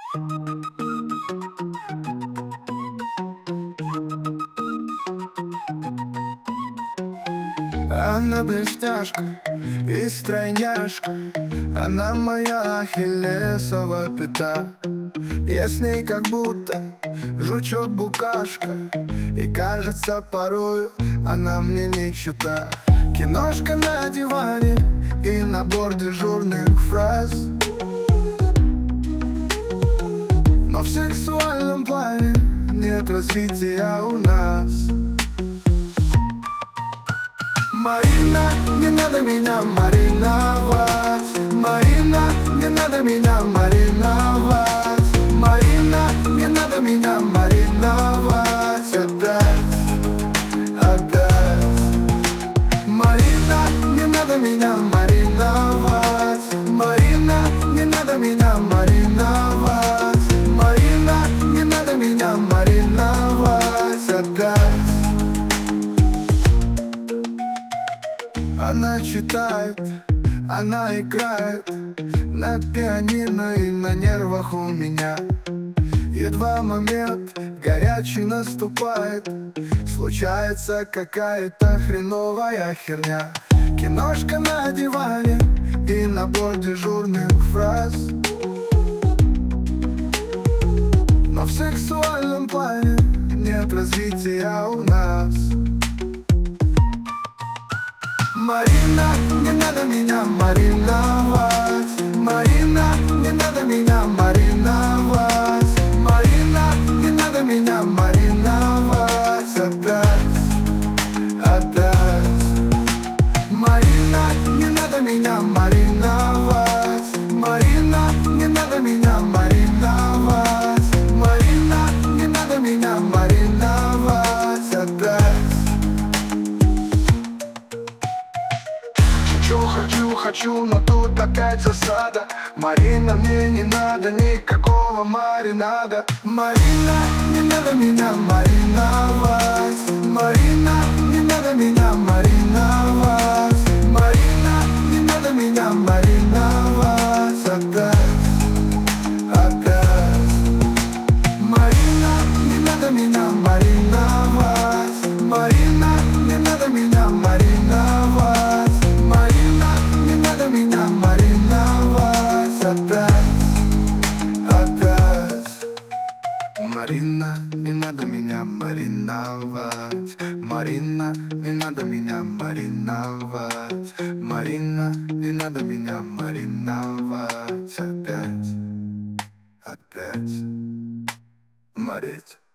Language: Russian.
Она блестяшка и стройняшка, она моя ахиллесова пята. Я с ней как будто жучок-букашка, и кажется порою она мне не чета. Киношка на диване и набор дежурных фраз, но в сексуальном плане нет развития у нас. Марина, не надо меня мариновать. Марина, не надо меня мариновать. Марина, не надо меня мариновать. Опять, опять. Марина, не надо меня мариновать. Марина, не надо меня мариновать. Марина, не надо меня мариновать. Опять. Она читает, она играет на пианино и на нервах у меня. Едва момент горячий наступает, случается какая-то хреновая херня. Киношка на диване и набор дежурных фраз, но в сексуальном плане нет развития у нас. Марина, не надо меня мариновать. Марина, не надо меня мариновать. Марина, не надо меня мариновать. Опять, опять. Марина, не надо меня мариновать. Марина, не надо меня мариновать. Марина, не надо меня мариновать. Опять. Хочу, но тут опять засада. Марина, мне не надо никакого маринада. Марина, не надо меня мариновать. Марина, не надо меня мариновать. Марина, не надо меня мариновать. Опять, опять. Марина, не надо меня мариновать. Марина, не надо меня мариновать. Меня мариновать опять, опять. Марина, не надо меня мариновать. Марина, не надо меня мариновать. Марина, не надо меня мариновать опять, опять. Морить.